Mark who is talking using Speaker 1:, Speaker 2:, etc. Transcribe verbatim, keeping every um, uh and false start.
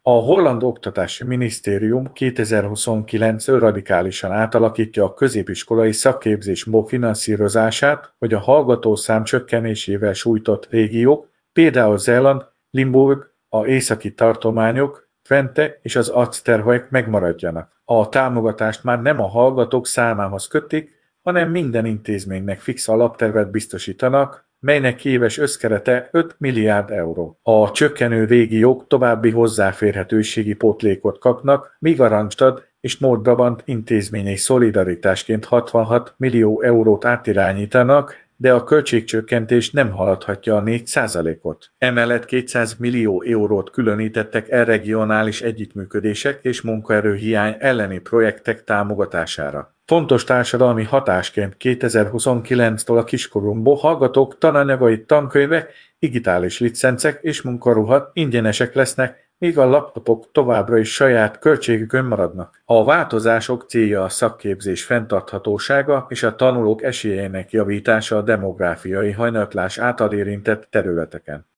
Speaker 1: A holland oktatási minisztérium kétezer-huszonkilenctől radikálisan átalakítja a középiskolai szakképzés finanszírozását, hogy a hallgatószám csökkenésével sújtott régiók, például Zeeland, Limburg, a északi tartományok, Twente és az Ulster megmaradjanak. A támogatást már nem a hallgatók számához kötik, hanem minden intézménynek fix alaptervet biztosítanak, melynek éves összkerete öt milliárd euró. A csökkenő régiók további hozzáférhetőségi pótlékot kapnak, míg a Randstad és Noord-Brabant intézményei szolidaritásként hatvanhat millió eurót átirányítanak, de a költségcsökkentés nem haladhatja a négy százalékot. Emellett kétszáz millió eurót különítettek el regionális együttműködések és munkaerőhiány elleni projektek támogatására. Fontos társadalmi hatásként kétezer-huszonkilenctől a kiskorú hallgatók tananyagai, tankönyvek, digitális licencek és munkaruha ingyenesek lesznek, míg a laptopok továbbra is saját költségükön maradnak. A változások célja a szakképzés fenntarthatósága és a tanulók esélyeinek javítása a demográfiai hanyatlás által érintett területeken.